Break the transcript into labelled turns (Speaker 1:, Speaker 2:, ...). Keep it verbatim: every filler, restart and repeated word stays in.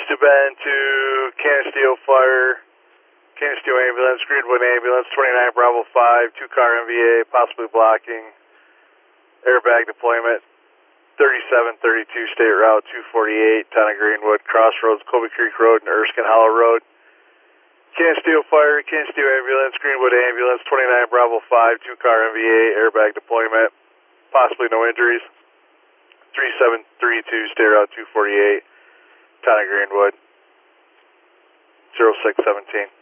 Speaker 1: to Ben to Canisteo Fire, Canisteo Ambulance, Greenwood Ambulance, twenty-nine Bravo five, two car M V A, possibly blocking, airbag deployment, thirty-seven thirty-two State Route two forty-eight, town of Greenwood, Crossroads, Colby Creek Road, and Erskine Hollow Road. Canisteo Fire, Canisteo Ambulance, Greenwood Ambulance, twenty-nine Bravo five, two car M V A, airbag deployment, possibly no injuries, thirty-seven thirty-two State Route two forty-eight, town of Greenwood, zero six seventeen.